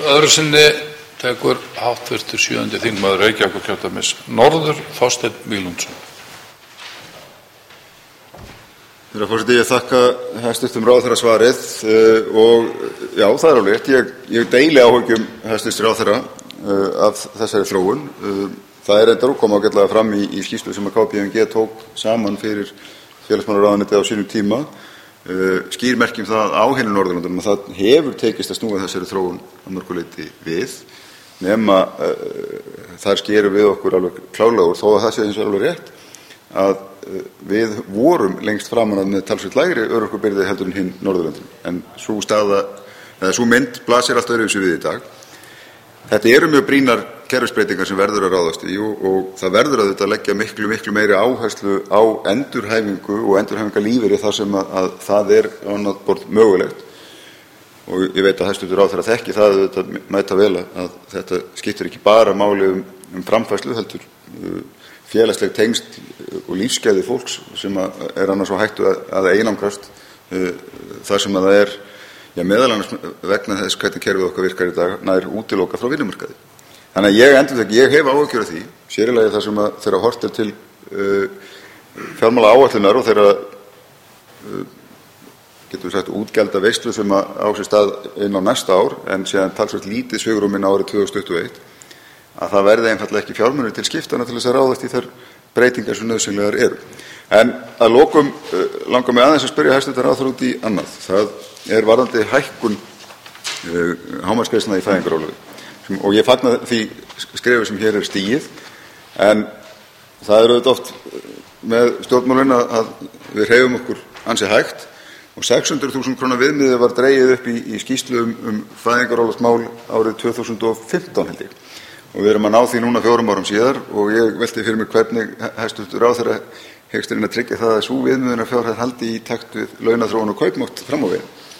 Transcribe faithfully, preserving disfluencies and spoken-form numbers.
öðru sinni tekur háttvirtur sjöundi þingmaður Reykjavíkurkjördæmis norður Þorsteinn Víglundsson. Herra forseti, ég þakka hæstvirtum ráðherra svarið uh, og já, það er alveg rétt. Ég, ég deili áhyggjum hæstvirts ráðherra uh, af þessari þróun. Uh, það er reyndar að koma ágætlega fram í, í skýrslu sem að K P M G tók saman fyrir félagsmálaráðuneytið á sínum tíma. Uh, skýr merkjum það á hinu Norðurlöndunum að það hefur tekist að snúa þessari þróun að mörgu leyti við, nema uh, þar skerum við okkur alveg klárlega úr, þó að það sé hins vegar alveg rétt að við vorum lengst framan með talsvert lægri örorkubyrði heldur en hinn Norðurlöndum, en svo staða, eða svo mynd blasir allt öðruvísi við í dag. Þetta eru mjög brýnar kerfisbreytingar sem verður að ráðast í og, og það verður að þetta leggja miklu, miklu meiri áherslu á endurhæfingu og endurhæfingarlífeyri þar sem að, að það er á annað borð mögulegt. Og ég veit að hæstvirtur ráðherra þekki það þetta mæta vel að þetta skiptir ekki bara máli um, um framfærslu heldur uh, félagsleg tengsl og lífsgæði fólks sem er annars á hættu að, að einangrast uh, þar sem að það er já, meðal annars vegna þess hvernig kerfið okkar virkar í dag nær útiloka frá vinnumarkaði. Þannig að ég endur þekki, ég hef áhyggjur af því, sér í lagi þar sem að þeirra hort er til uh, fjármála áætlunar og þeirra uh, getur við sagt útgjalda veislu sem að á sér stað inn á næsta ár en síðan talsvert lítið svigrúm inn á árið tvö þúsund tuttugu og eitt að það verði einfaldlega ekki fjármunir til skiptana til þess að ráðast í þær breytingar sem nauðsynlegar eru. En að lokum uh, langar mig aðeins að spyrja hæstvirtan ráðherra út í annað. Það er varðandi hækkun uh, hámarksgreiðslna í fæðingarorlofi og ég fagna því skrefi sem hér er stigið, en það er auðvitað oft með stjórnmálin að við hreyfum okkur ansi hægt og sex hundruð þúsund króna viðmiðið var dregið upp í, í skýrslu um, um fæðingarorlofsmál árið tvö þúsund og fimmtán held ég. Og við erum að ná því núna fjórum árum síðar og ég velti fyrir mig hvernig hæstvirtur ráðherra hyggst reyna að tryggja það að sú viðmiðunarfjárhæð haldi í takt við launaþróun og kaupmátt fram á við.